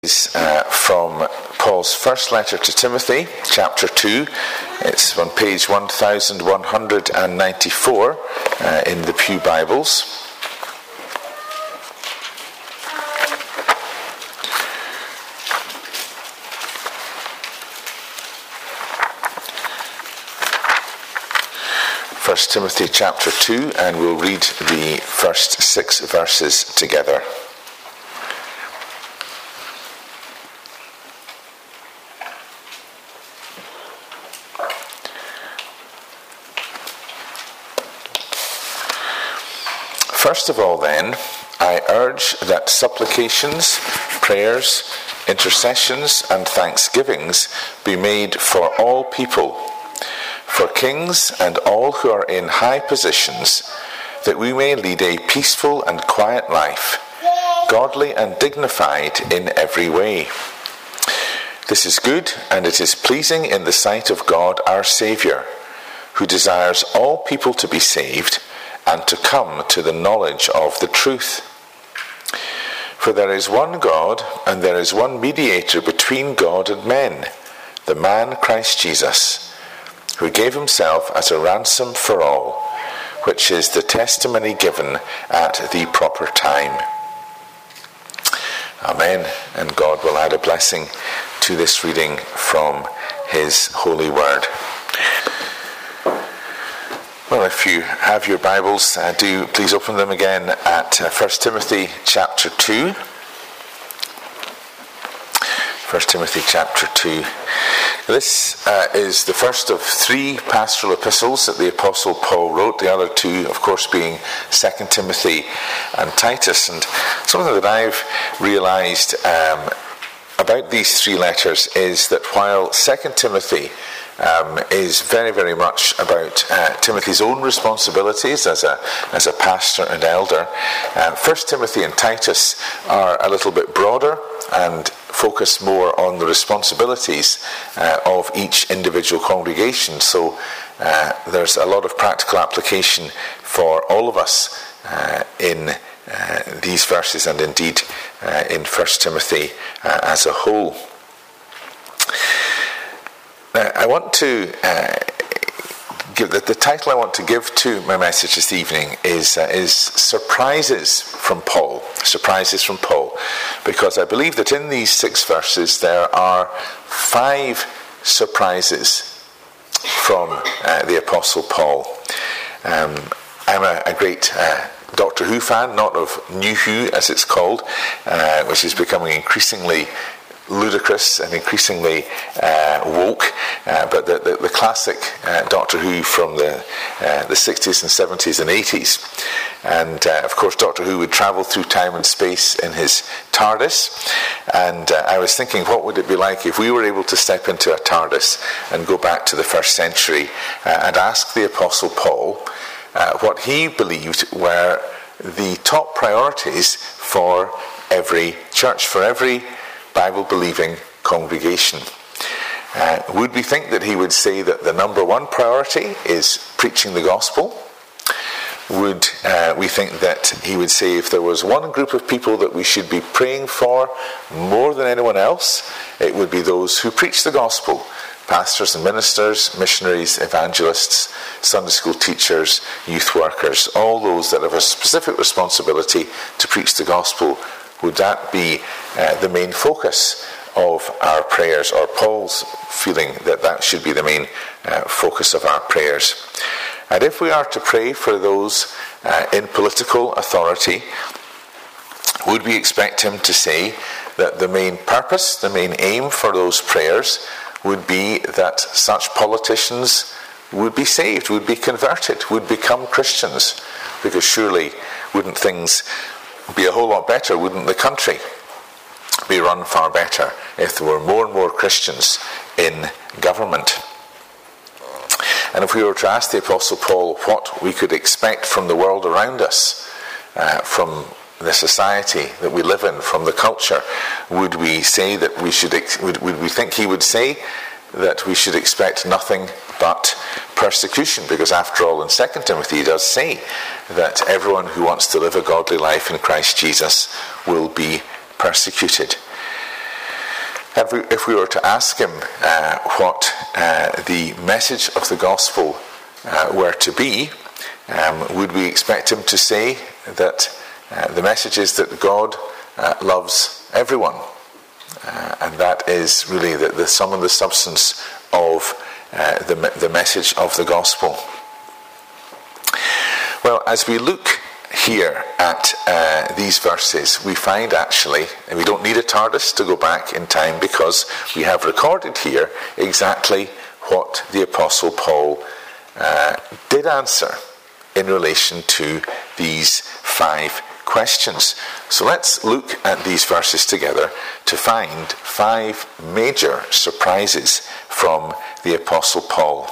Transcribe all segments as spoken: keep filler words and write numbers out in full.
is uh, from Paul's first letter to Timothy, chapter two. It's on page one thousand one hundred ninety-four uh, in the Pew Bibles. First Timothy chapter two, and we'll read the first six verses together. First of all, then, I urge that supplications, prayers, intercessions, and thanksgivings be made for all people, for kings and all who are in high positions, that we may lead a peaceful and quiet life, godly and dignified in every way. This is good, and it is pleasing in the sight of God our Saviour, who desires all people to be saved and to come to the knowledge of the truth. For there is one God, and there is one mediator between God and men, the man Christ Jesus, who gave himself as a ransom for all, which is the testimony given at the proper time. Amen. And God will add a blessing to this reading from his holy word. Well, if you have your Bibles, uh, do please open them again at uh, First Timothy chapter two. First Timothy chapter two. This uh, is the first of three pastoral epistles that the Apostle Paul wrote, the other two, of course, being Second Timothy and Titus. And something that I've realised um, about these three letters is that while Second Timothy Um, is very, very much about uh, Timothy's own responsibilities as a as a pastor and elder. Uh, First Timothy and Titus are a little bit broader and focus more on the responsibilities uh, of each individual congregation. So uh, there's a lot of practical application for all of us uh, in uh, these verses, and indeed uh, in First Timothy uh, as a whole. Now, I want to uh, give the, the title I want to give to my message this evening is uh, is surprises from Paul. Surprises from Paul, because I believe that in these six verses there are five surprises from uh, the Apostle Paul. Um, I'm a, a great Uh, Doctor Who fan, not of New Who as it's called, uh, which is becoming increasingly ludicrous and increasingly uh, woke, uh, but the, the, the classic uh, Doctor Who from the uh, the sixties and seventies and eighties. And uh, of course Doctor Who would travel through time and space in his TARDIS, and uh, I was thinking, what would it be like if we were able to step into a TARDIS and go back to the first century uh, and ask the Apostle Paul uh, what he believed were the top priorities for every church, for every Bible-believing congregation. Uh, would we think that he would say that the number one priority is preaching the gospel? Would uh, we think that he would say if there was one group of people that we should be praying for more than anyone else, it would be those who preach the gospel? Pastors and ministers, missionaries, evangelists, Sunday school teachers, youth workers, all those that have a specific responsibility to preach the gospel. Would that be uh, the main focus of our prayers, or Paul's feeling that that should be the main uh, focus of our prayers? And if we are to pray for those uh, in political authority, would we expect him to say that the main purpose, the main aim for those prayers would be that such politicians would be saved, would be converted, would become Christians? Because surely wouldn't things be a whole lot better, wouldn't the country be run far better if there were more and more Christians in government? And if we were to ask the Apostle Paul what we could expect from the world around us, uh, from the society that we live in, from the culture, would we say that we should ex- would, would we think he would say that we should expect nothing but persecution? Because after all, in Second Timothy he does say that everyone who wants to live a godly life in Christ Jesus will be persecuted. If we, if we were to ask him uh, what uh, the message of the gospel uh, were to be, um, would we expect him to say that uh, the message is that God uh, loves everyone? Uh, and that is really the, the sum and the substance of uh, the, the message of the gospel. Well, as we look here at uh, these verses, we find actually, and we don't need a TARDIS to go back in time, because we have recorded here exactly what the Apostle Paul uh, did answer in relation to these five questions. So let's look at these verses together to find five major surprises from the Apostle Paul.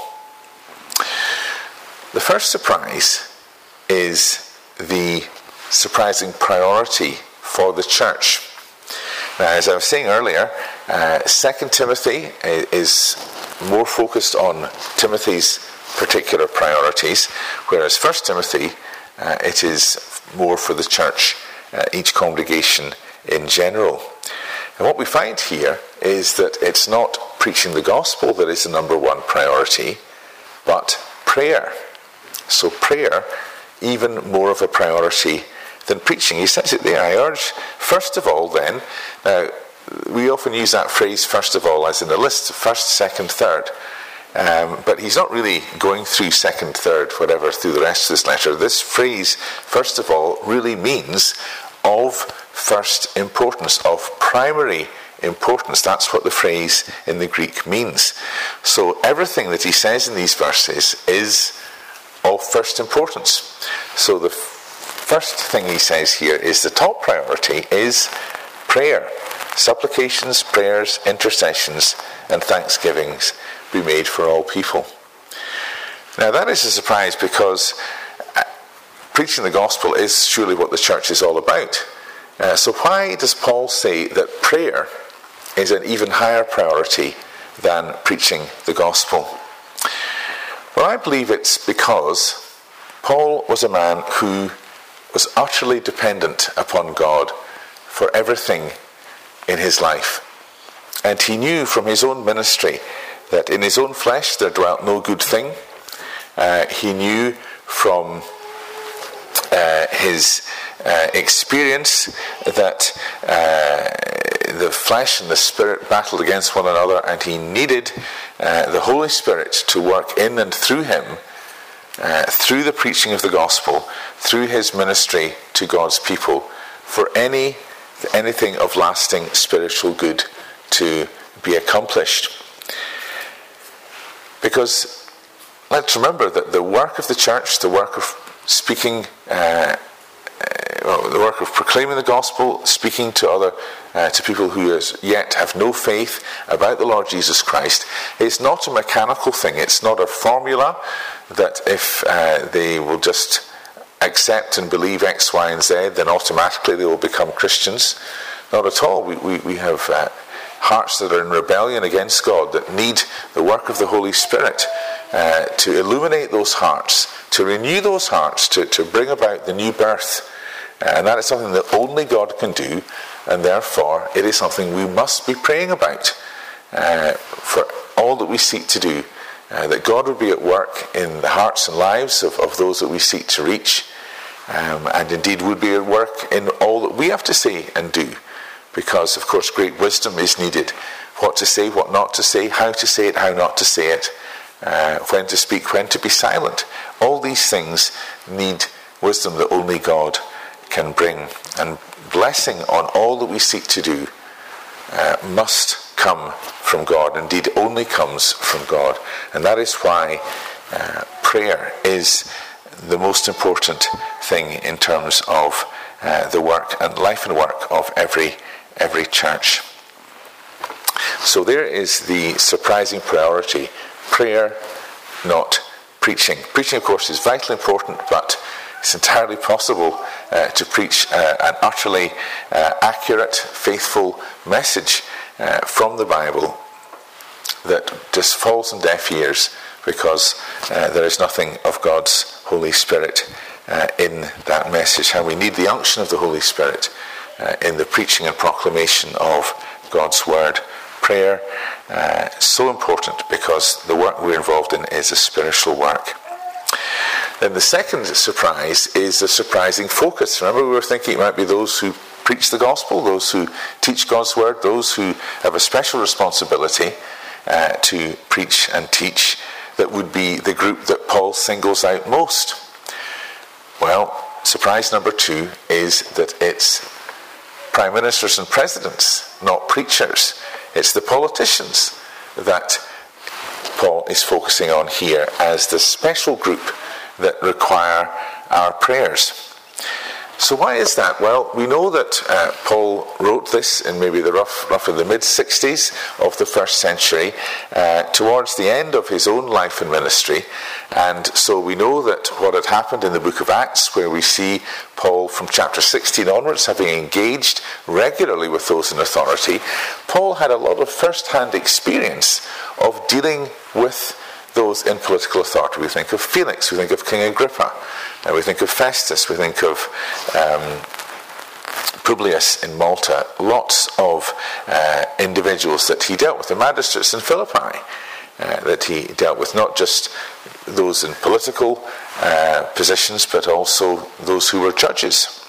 The first surprise is the surprising priority for the church. Now, as I was saying earlier, uh, Second Timothy is more focused on Timothy's particular priorities, whereas First Timothy, uh, it is more for the church, uh, each congregation in general. And what we find here is that it's not preaching the gospel that is the number one priority, but prayer. So prayer, even more of a priority than preaching. He says it there. I urge, first of all then, now we often use that phrase first of all as in a list, first, second, third. Um, but he's not really going through second, third, whatever, through the rest of this letter. This phrase, first of all, really means of first importance, of primary importance. That's what the phrase in the Greek means. So everything that he says in these verses is of first importance. So the f- first thing he says here is the top priority is prayer. Supplications, prayers, intercessions, and thanksgivings be made for all people. Now that is a surprise, because uh, preaching the gospel is surely what the church is all about. Uh, so why does Paul say that prayer is an even higher priority than preaching the gospel? Well, I believe it's because Paul was a man who was utterly dependent upon God for everything in his life. And he knew from his own ministry that in his own flesh there dwelt no good thing. Uh, he knew from uh, his uh, experience that uh, the flesh and the spirit battled against one another, and he needed uh, the Holy Spirit to work in and through him, uh, through the preaching of the gospel, through his ministry to God's people, for any anything of lasting spiritual good to be accomplished. Because let's remember that the work of the church, the work of speaking, uh, well, the work of proclaiming the gospel, speaking to other, uh, to people who as yet have no faith about the Lord Jesus Christ, is not a mechanical thing. It's not a formula that if uh, they will just accept and believe X, Y, and Z, then automatically they will become Christians. Not at all. We we, we have uh, hearts that are in rebellion against God, that need the work of the Holy Spirit uh, to illuminate those hearts, to renew those hearts, to, to bring about the new birth. Uh, and that is something that only God can do, and therefore it is something we must be praying about uh, for all that we seek to do. Uh, that God would be at work in the hearts and lives of, of those that we seek to reach, um, and indeed would be at work in all that we have to say and do, because of course great wisdom is needed. What to say, what not to say, how to say it, how not to say it, uh, when to speak, when to be silent. All these things need wisdom that only God can bring, and blessing on all that we seek to do uh, must come from God. Indeed, only comes from God. And that is why uh, prayer is the most important thing in terms of uh, the work and life and work of every every church. So there is the surprising priority: prayer, not preaching. Preaching, of course, is vitally important, but it's entirely possible uh, to preach uh, an utterly uh, accurate, faithful message uh, from the Bible that just falls on deaf ears, because uh, there is nothing of God's Holy Spirit uh, in that message. How we need the unction of the Holy Spirit uh, in the preaching and proclamation of God's Word. prayer uh, so important because the work we're involved in is a spiritual work. Then the second surprise is the surprising focus. Remember, we were thinking it might be those who preach the gospel, those who teach God's word, those who have a special responsibility uh, to preach and teach, that would be the group that Paul singles out most. Well, surprise number two is that it's prime ministers and presidents, not preachers. It's the politicians that Paul is focusing on here as the special group that require our prayers. So why is that? Well, we know that uh, Paul wrote this in maybe the rough, roughly the mid-sixties of the first century, uh, towards the end of his own life and ministry. And so we know that what had happened in the book of Acts, where we see Paul from chapter sixteen onwards having engaged regularly with those in authority, Paul had a lot of first-hand experience of dealing with those in political authority. We think of Felix, we think of King Agrippa, and we think of Festus, we think of um, Publius in Malta, lots of uh, individuals that he dealt with, the magistrates in Philippi uh, that he dealt with, not just those in political uh, positions, but also those who were judges.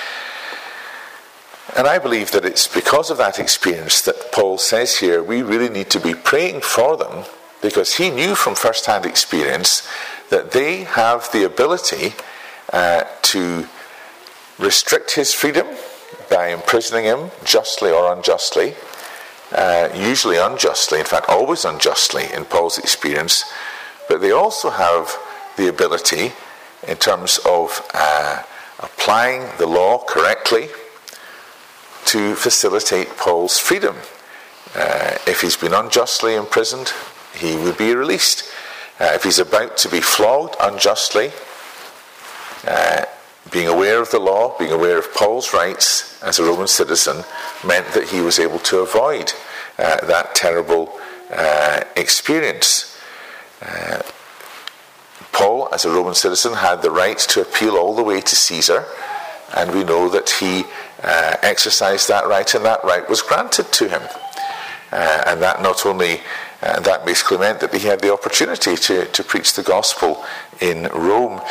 And I believe that it's because of that experience that Paul says here, we really need to be praying for them, because he knew from first-hand experience that they have the ability uh, to restrict his freedom by imprisoning him justly or unjustly, uh, usually unjustly, in fact always unjustly in Paul's experience, but they also have the ability in terms of uh, applying the law correctly to facilitate Paul's freedom. Uh, if he's been unjustly imprisoned, he would be released. Uh, if he's about to be flogged unjustly, uh, being aware of the law, being aware of Paul's rights as a Roman citizen, meant that he was able to avoid uh, that terrible uh, experience. Uh, Paul, as a Roman citizen, had the right to appeal all the way to Caesar, and we know that he uh, exercised that right, and that right was granted to him. Uh, and that not only Uh, that basically meant that he had the opportunity to, to preach the gospel in Rome.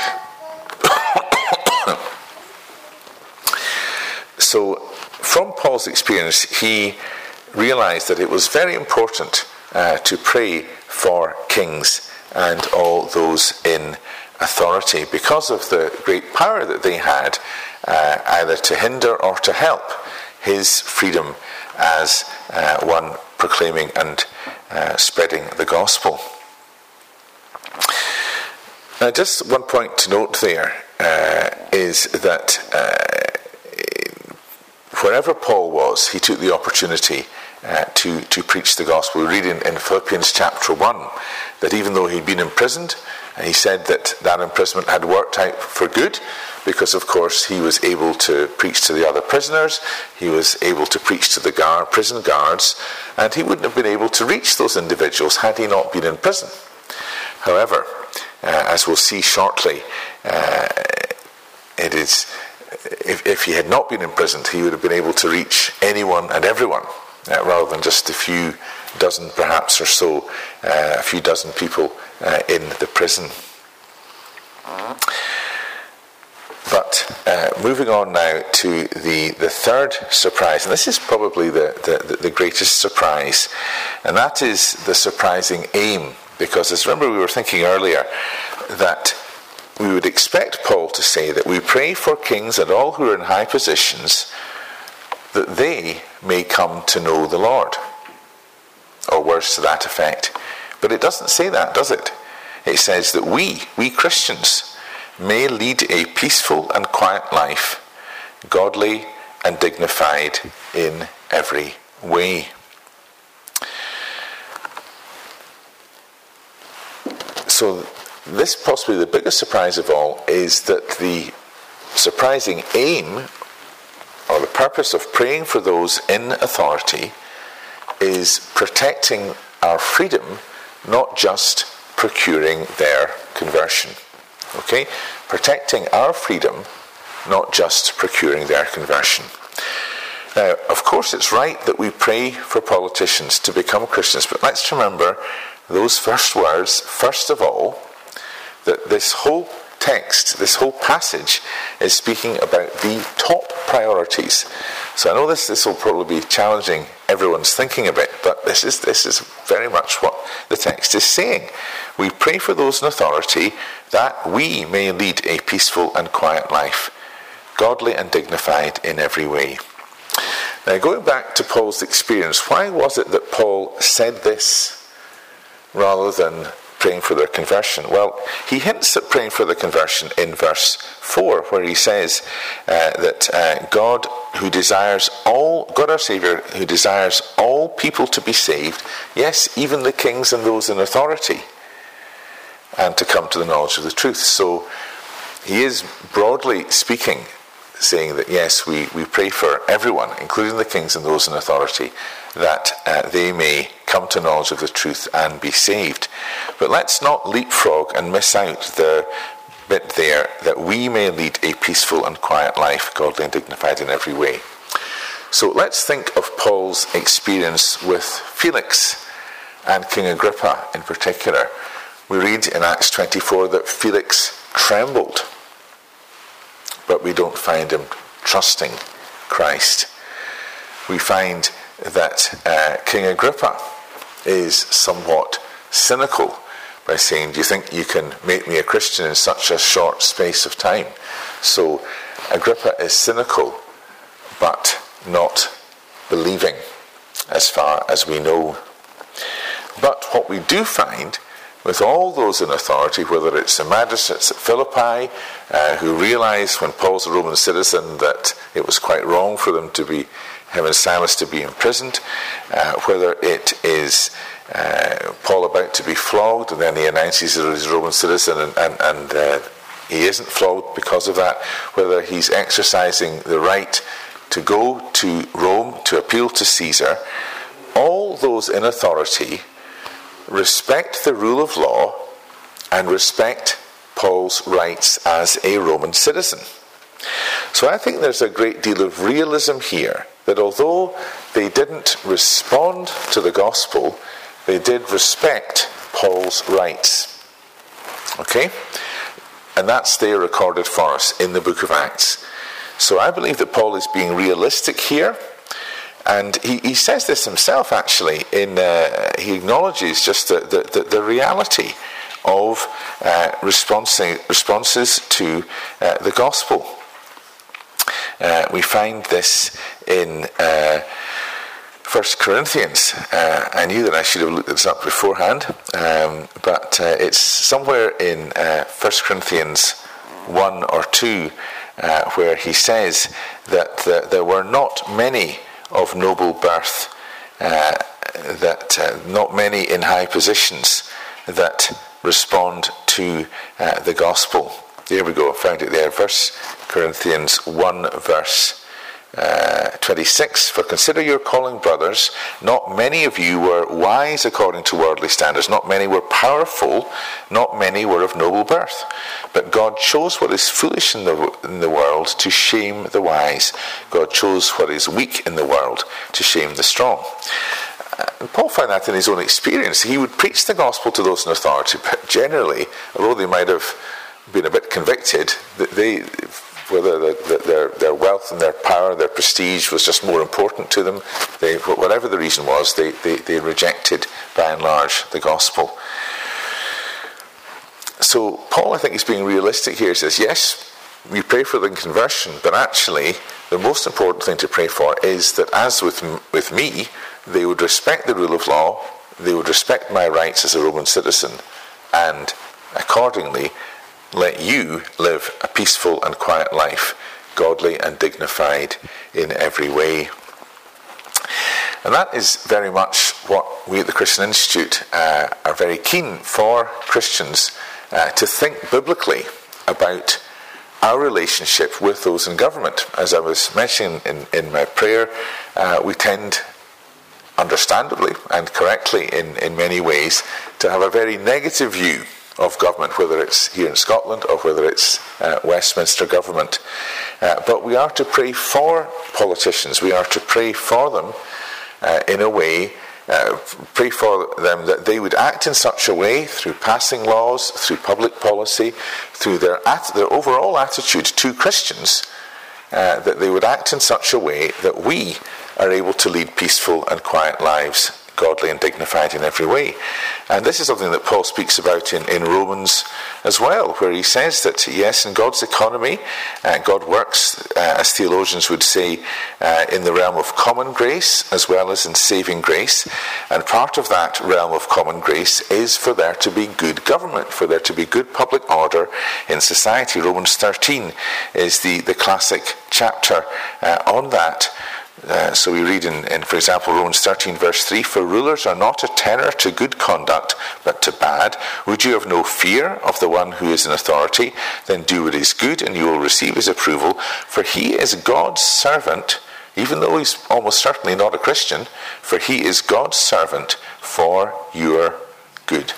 So, from Paul's experience, he realized that it was very important uh, to pray for kings and all those in authority because of the great power that they had, uh, either to hinder or to help his freedom as uh, one proclaiming and uh, spreading the gospel. Now, just one point to note there uh, is that uh, wherever Paul was, he took the opportunity uh, to, to preach the gospel. We read in, in Philippians chapter one that even though he'd been imprisoned, and he said that that imprisonment had worked out for good, because of course he was able to preach to the other prisoners, he was able to preach to the guard, prison guards, and he wouldn't have been able to reach those individuals had he not been in prison. However, uh, as we'll see shortly, uh, it is if, if he had not been imprisoned, he would have been able to reach anyone and everyone, uh, rather than just a few dozen perhaps or so, uh, a few dozen people uh, in the prison. But uh, moving on now to the, the third surprise, and this is probably the, the, the greatest surprise, and that is the surprising aim, because as remember we were thinking earlier that we would expect Paul to say that we pray for kings and all who are in high positions that they may come to know the Lord, or words to that effect. But it doesn't say that, does it? It says that we, we Christians, may lead a peaceful and quiet life, godly and dignified in every way. So this, possibly the biggest surprise of all, is that the surprising aim or the purpose of praying for those in authority is protecting our freedom, not just procuring their conversion. Okay? Protecting our freedom, not just procuring their conversion. Now, of course, it's right that we pray for politicians to become Christians, but let's remember those first words, first of all, that this whole text, this whole passage is speaking about the top priorities. So I know this this will probably be challenging everyone's thinking a bit, but this is this is very much what the text is saying. We pray for those in authority that we may lead a peaceful and quiet life, godly and dignified in every way. Now, going back to Paul's experience, why was it that Paul said this rather than praying for their conversion? Well, he hints at praying for their conversion in verse four, where he says uh, that uh, God who desires all, God our Saviour, who desires all people to be saved, yes, even the kings and those in authority, and to come to the knowledge of the truth. So he is broadly speaking, saying that yes, we, we pray for everyone, including the kings and those in authority, that uh, they may come to knowledge of the truth and be saved. But let's not leapfrog and miss out the bit there, that we may lead a peaceful and quiet life, godly and dignified in every way. So let's think of Paul's experience with Felix and King Agrippa in particular. We read in Acts twenty-four that Felix trembled, but we don't find him trusting Christ. We find that uh, King Agrippa is somewhat cynical by saying, do you think you can make me a Christian in such a short space of time? So Agrippa is cynical, but not believing, as far as we know. But what we do find with all those in authority, whether it's the magistrates at Philippi, uh, who realised when Paul's a Roman citizen that it was quite wrong for them to be, him and Silas to be imprisoned, uh, whether it is uh, Paul about to be flogged, and then he announces that he's a Roman citizen, and, and, and uh, he isn't flogged because of that, whether he's exercising the right to go to Rome to appeal to Caesar, all those in authority respect the rule of law and respect Paul's rights as a Roman citizen. So I think there's a great deal of realism here, that although they didn't respond to the gospel, they did respect Paul's rights. Okay? And that's there recorded for us in the book of Acts. So I believe that Paul is being realistic here. And he, he says this himself, actually. In uh, he acknowledges just the, the, the, the reality of uh, responses to uh, the gospel. Uh, we find this in uh, First Corinthians. Uh, I knew that I should have looked this up beforehand, um, but uh, it's somewhere in uh, First Corinthians one or two, uh, where he says that the, there were not many of noble birth, uh, that uh, not many in high positions that respond to uh, the gospel. There we go, I found it there. First Corinthians one, verse uh, twenty-six. For consider your calling, brothers, not many of you were wise according to worldly standards, not many were powerful, not many were of noble birth. But God chose what is foolish in the, in the world to shame the wise. God chose what is weak in the world to shame the strong. And Paul found that in his own experience. He would preach the gospel to those in authority, but generally, although they might have been a bit convicted, that they, whether the, their their wealth and their power, their prestige was just more important to them, they, whatever the reason was, they, they, they rejected, by and large, the gospel. So Paul, I think, is being realistic here. He says, yes, we pray for the conversion, but actually the most important thing to pray for is that, as with with me, they would respect the rule of law, they would respect my rights as a Roman citizen, and accordingly let you live a peaceful and quiet life, godly and dignified in every way. And that is very much what we at the Christian Institute uh, are very keen for Christians uh, to think biblically about our relationship with those in government. As I was mentioning in, in my prayer, uh, we tend, understandably and correctly in, in many ways, to have a very negative view of government, whether it's here in Scotland or whether it's uh, Westminster government. Uh, but we are to pray for politicians. We are to pray for them uh, in a way, uh, pray for them that they would act in such a way through passing laws, through public policy, through their, at, their overall attitude to Christians, uh, that they would act in such a way that we are able to lead peaceful and quiet lives, godly and dignified in every way. And this is something that Paul speaks about in, in Romans as well, where he says that, yes, in God's economy, uh, God works, uh, as theologians would say, uh, in the realm of common grace as well as in saving grace. And part of that realm of common grace is for there to be good government, for there to be good public order in society. Romans thirteen is the, the classic chapter uh, on that. Uh, so we read in, in, for example, Romans thirteen verse three, "For rulers are not a terror to good conduct, but to bad. Would you have no fear of the one who is in authority? Then do what is good, and you will receive his approval. For he is God's servant," even though he's almost certainly not a Christian, "for he is God's servant for your good."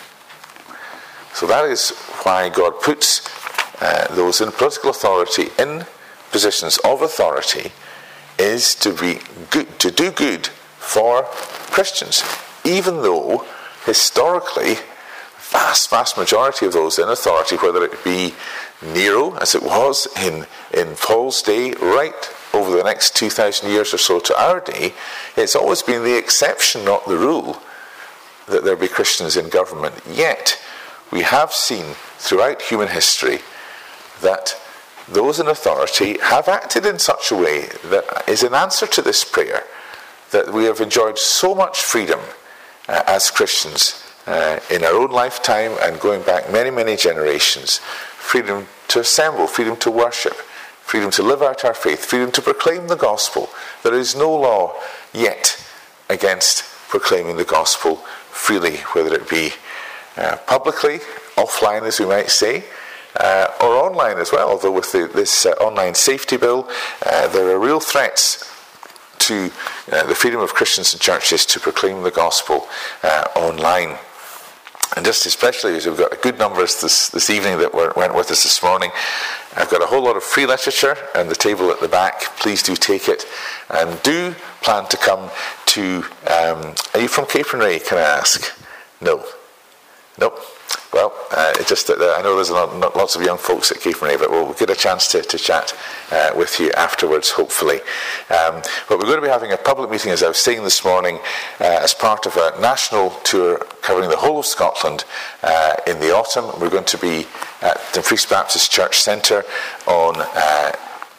So that is why God puts uh, those in political authority in positions of authority, is to be good, to do good for Christians, even though historically vast, vast majority of those in authority, whether it be Nero, as it was in, in Paul's day, right over the next two thousand years or so to our day, it's always been the exception, not the rule, that there be Christians in government. Yet, we have seen throughout human history that those in authority have acted in such a way that is an answer to this prayer, that we have enjoyed so much freedom uh, as Christians uh, in our own lifetime and going back many, many generations. Freedom to assemble, freedom to worship, freedom to live out our faith, freedom to proclaim the gospel. There is no law yet against proclaiming the gospel freely, whether it be uh, publicly, offline as we might say, Uh, or online as well, although with the, this uh, online safety bill, uh, there are real threats to uh, the freedom of Christians and churches to proclaim the gospel uh, online. And just especially as we've got good numbers this, this evening that were, went with us this morning, I've got a whole lot of free literature on the table at the back. Please do take it, and do plan to come to, um, are you from Capernwray, can I ask? No. Nope. Well, uh, it just uh, I know there's lot, not lots of young folks at Capernwray, but we'll get a chance to, to chat uh, with you afterwards, hopefully. Um, but we're going to be having a public meeting, as I was saying this morning, uh, as part of a national tour covering the whole of Scotland uh, in the autumn. We're going to be at Dumfries Baptist Church Centre on uh,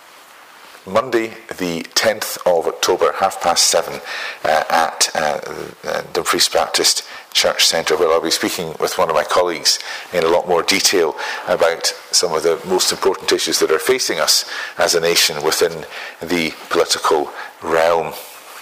Monday, the tenth of October, half past seven, uh, at uh, uh, Dumfries Baptist Church Centre, where I'll be speaking with one of my colleagues in a lot more detail about some of the most important issues that are facing us as a nation within the political realm.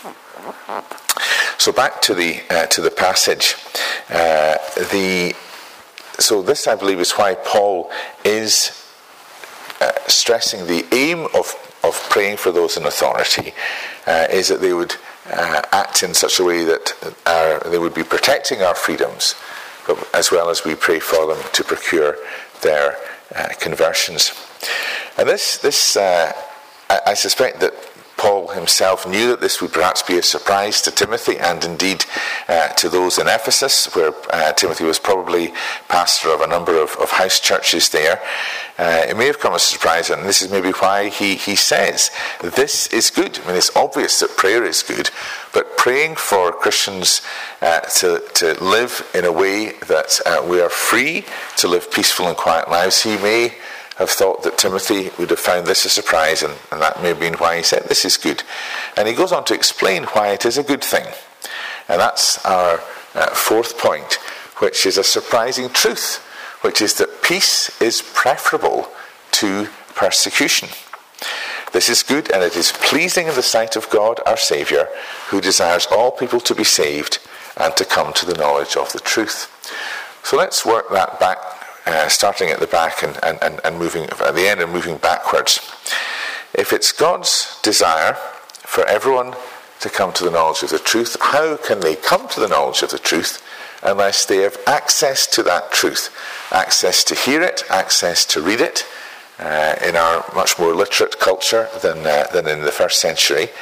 So back to the uh, to the passage. Uh, the so this, I believe, is why Paul is uh, stressing the aim of of praying for those in authority uh, is that they would uh, act in such a way that our, they would be protecting our freedoms, but as well as we pray for them to procure their uh, conversions. And this, this uh, I, I suspect that Paul himself knew that this would perhaps be a surprise to Timothy, and indeed uh, to those in Ephesus, where uh, Timothy was probably pastor of a number of, of house churches there. Uh, it may have come as a surprise, and this is maybe why he, he says, this is good. I mean, it's obvious that prayer is good, but praying for Christians uh, to, to live in a way that uh, we are free to live peaceful and quiet lives, he may have thought that Timothy would have found this a surprise, and, and that may have been why he said this is good. And he goes on to explain why it is a good thing. And that's our uh, fourth point, which is a surprising truth, which is that peace is preferable to persecution. This is good, and it is pleasing in the sight of God our Saviour, who desires all people to be saved and to come to the knowledge of the truth. So let's work that back, Uh, starting at the back and, and, and moving at the end and moving backwards. If it's God's desire for everyone to come to the knowledge of the truth, how can they come to the knowledge of the truth unless they have access to that truth? Access to hear it, access to read it, uh, in our much more literate culture than, uh, than in the first century.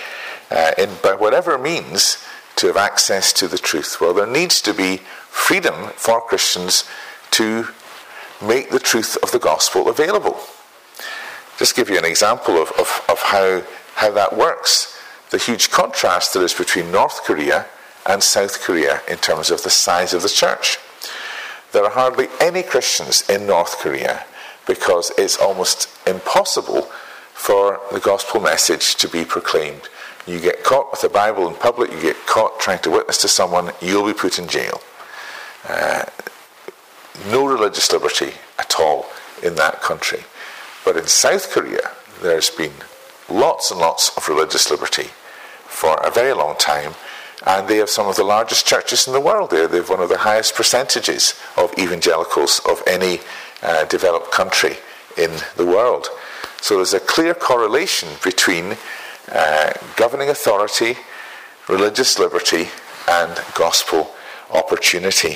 uh, in by whatever means to have access to the truth. Well, there needs to be freedom for Christians to make the truth of the gospel available. Just give you an example of, of, of how, how that works. The huge contrast there is between North Korea and South Korea in terms of the size of the church. There are hardly any Christians in North Korea because it's almost impossible for the gospel message to be proclaimed. You get caught with the Bible in public, you get caught trying to witness to someone, you'll be put in jail. Uh, no religious liberty at all in that country. But in South Korea, there's been lots and lots of religious liberty for a very long time, and they have some of the largest churches in the world there. They have one of the highest percentages of evangelicals of any uh, developed country in the world. So there's a clear correlation between uh, governing authority, religious liberty, and gospel opportunity.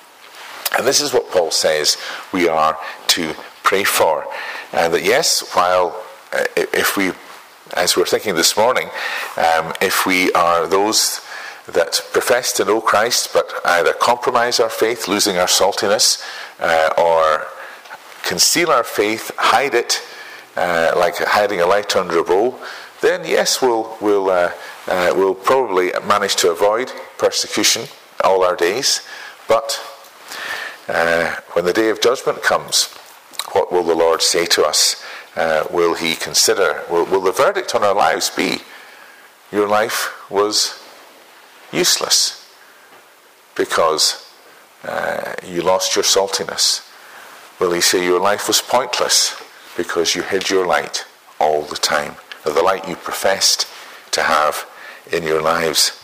And this is what Paul says we are to pray for. And that yes, while uh, if we, as we were thinking this morning, um, if we are those that profess to know Christ but either compromise our faith, losing our saltiness, uh, or conceal our faith, hide it, uh, like hiding a light under a bowl, then yes, we'll we'll uh, uh, we'll probably manage to avoid persecution all our days. But uh, when the day of judgment comes, what will the Lord say to us? Uh, will He consider? Will, will the verdict on our lives be, your life was useless because uh, you lost your saltiness? Will He say your life was pointless because you hid your light all the time, or the light you professed to have in your lives?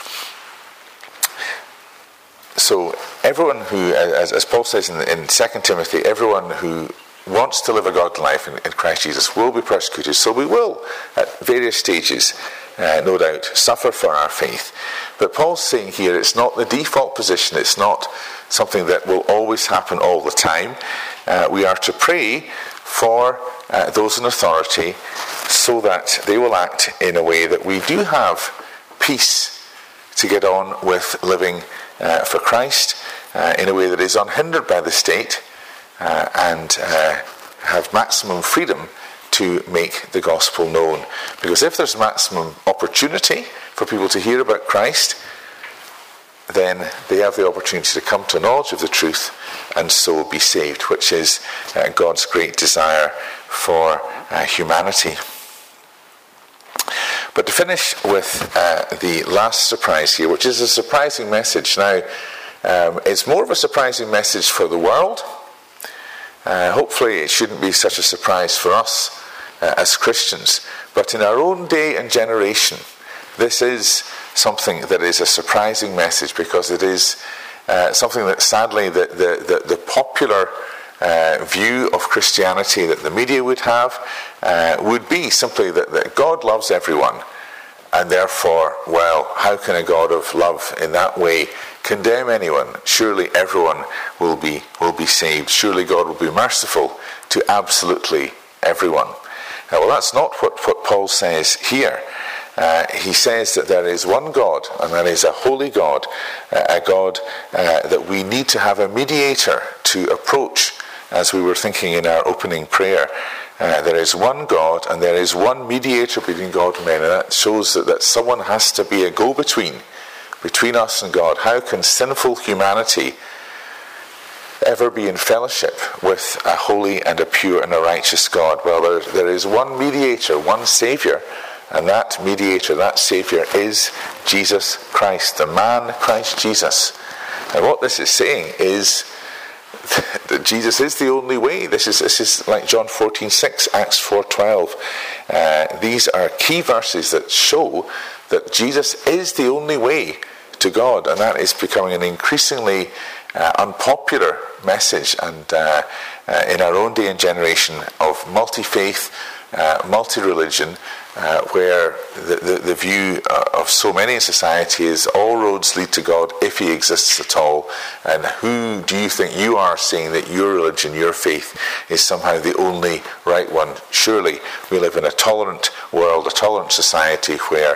So everyone who, as, as Paul says in, in Second Timothy, everyone who wants to live a godly life in, in Christ Jesus will be persecuted. So we will, at various stages, uh, no doubt, suffer for our faith. But Paul's saying here it's not the default position. It's not something that will always happen all the time. Uh, we are to pray for uh, those in authority so that they will act in a way that we do have peace to get on with living uh, for Christ, uh, in a way that is unhindered by the state, uh, and uh, have maximum freedom to make the gospel known. Because if there's maximum opportunity for people to hear about Christ, then they have the opportunity to come to a knowledge of the truth and so be saved, which is uh, God's great desire for uh, humanity. But to finish with uh, the last surprise here, which is a surprising message. Now, um, it's more of a surprising message for the world. Uh, hopefully it shouldn't be such a surprise for us uh, as Christians. But in our own day and generation, this is something that is a surprising message, because it is uh, something that sadly the, the, the, the popular uh, view of Christianity that the media would have uh, would be simply that, that God loves everyone, and therefore, well, how can a God of love in that way condemn anyone? Surely everyone will be will be saved. Surely God will be merciful to absolutely everyone. Now, well, that's not what, what Paul says here. Uh, he says that there is one God, and that is a holy God, uh, a God uh, that we need to have a mediator to approach, as we were thinking in our opening prayer. Uh, there is one God, and there is one mediator between God and men, and that shows that, that someone has to be a go-between between us and God. How can sinful humanity ever be in fellowship with a holy and a pure and a righteous God? Well, there, there is one mediator, one Saviour, and that mediator, that Saviour, is Jesus Christ, the man Christ Jesus. And what this is saying is that Jesus is the only way. This is this is like John fourteen six, Acts four twelve. Uh, these are key verses that show that Jesus is the only way to God, and that is becoming an increasingly uh, unpopular message, and uh, uh, in our own day and generation of multi-faith, uh, multi-religion, uh, where the, the, the view of so many in society is all roads lead to God if He exists at all. And who do you think you are saying that your religion, your faith, is somehow the only right one? Surely we live in a tolerant world, a tolerant society where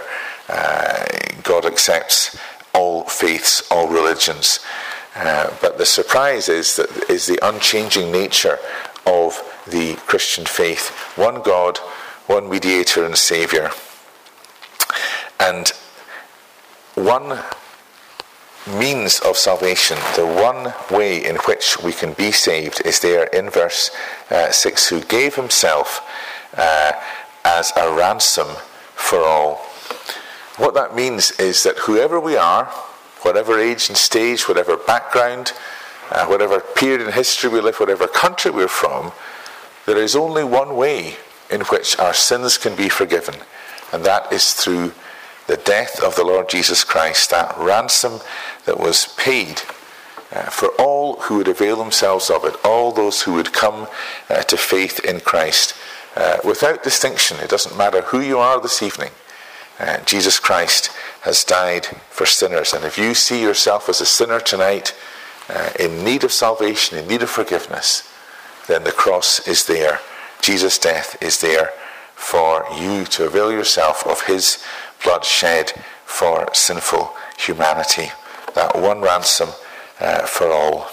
Uh, God accepts all faiths, all religions. Uh, but the surprise is that is the unchanging nature of the Christian faith. One God, one mediator and Saviour. And one means of salvation, the one way in which we can be saved, is there in verse uh, six, who gave himself uh, as a ransom for all. What that means is that whoever we are, whatever age and stage, whatever background, uh, whatever period in history we live, whatever country we're from, there is only one way in which our sins can be forgiven, and that is through the death of the Lord Jesus Christ, that ransom that was paid uh, for all who would avail themselves of it, all those who would come uh, to faith in Christ, uh, without distinction. It doesn't matter who you are this evening. Uh, Jesus Christ has died for sinners, and if you see yourself as a sinner tonight, uh, in need of salvation, in need of forgiveness, then the cross is there. Jesus' death is there for you to avail yourself of his blood shed for sinful humanity. That one ransom uh, for all.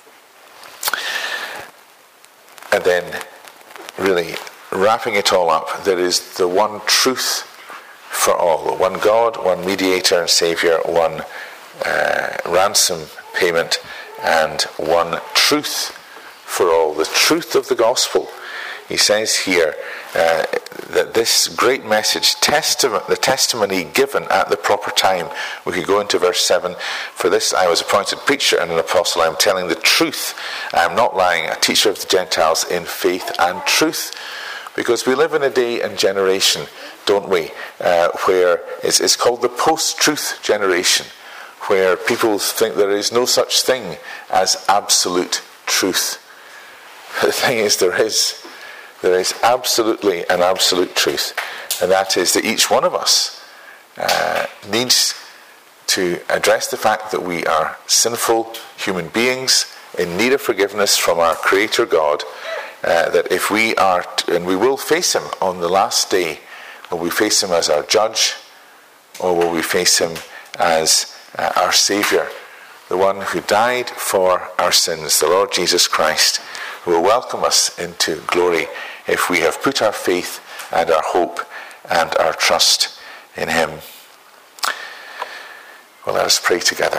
And then, really, wrapping it all up, there is the one truth for all. One God, one mediator and Saviour, one uh, ransom payment, and one truth for all. The truth of the gospel. He says here uh, that this great message, testament, the testimony given at the proper time. We could go into verse seven. For this I was appointed preacher and an apostle. I am telling the truth. I am not lying. A teacher of the Gentiles in faith and truth. Because we live in a day and generation, don't we, uh, where it's, it's called the post-truth generation, where people think there is no such thing as absolute truth. The thing is, there is. There is absolutely an absolute truth, and that is that each one of us uh, needs to address the fact that we are sinful human beings in need of forgiveness from our Creator God, uh, that if we are, t- and we will face him on the last day, will we face him as our judge, or will we face him as uh, our Saviour, the one who died for our sins, the Lord Jesus Christ, who will welcome us into glory if we have put our faith and our hope and our trust in him. Well, let us pray together.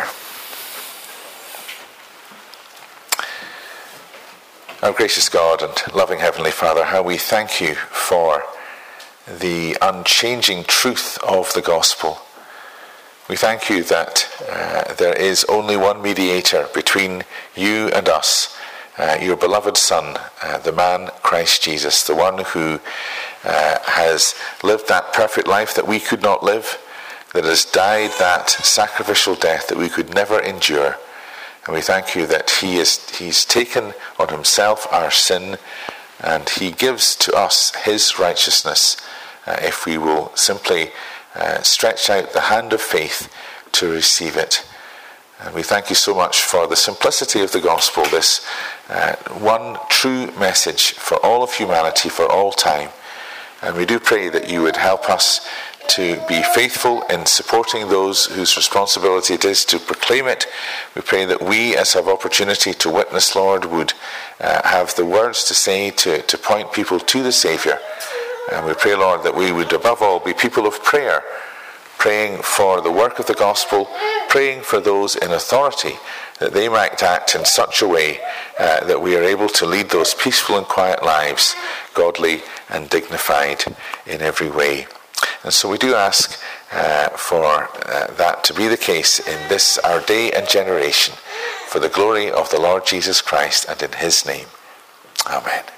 Our gracious God and loving Heavenly Father, how we thank you for the unchanging truth of the gospel. We thank you that uh, there is only one mediator between you and us, Uh, your beloved Son, uh, the man Christ Jesus, the one who uh, has lived that perfect life that we could not live, that has died that sacrificial death that we could never endure. And we thank you that he is he's taken on himself our sin, and he gives to us his righteousness uh, if we will simply uh, stretch out the hand of faith to receive it. And we thank you so much for the simplicity of the gospel, this uh, one true message for all of humanity, for all time. And we do pray that you would help us to be faithful in supporting those whose responsibility it is to proclaim it. We pray that we, as have opportunity to witness, Lord, would uh, have the words to say to, to point people to the Saviour. And we pray, Lord, that we would above all be people of prayer, praying for the work of the gospel, praying for those in authority, that they might act in such a way uh, that we are able to lead those peaceful and quiet lives, godly and dignified in every way. And so we do ask uh, for uh, that to be the case in this our day and generation, for the glory of the Lord Jesus Christ and in his name. Amen.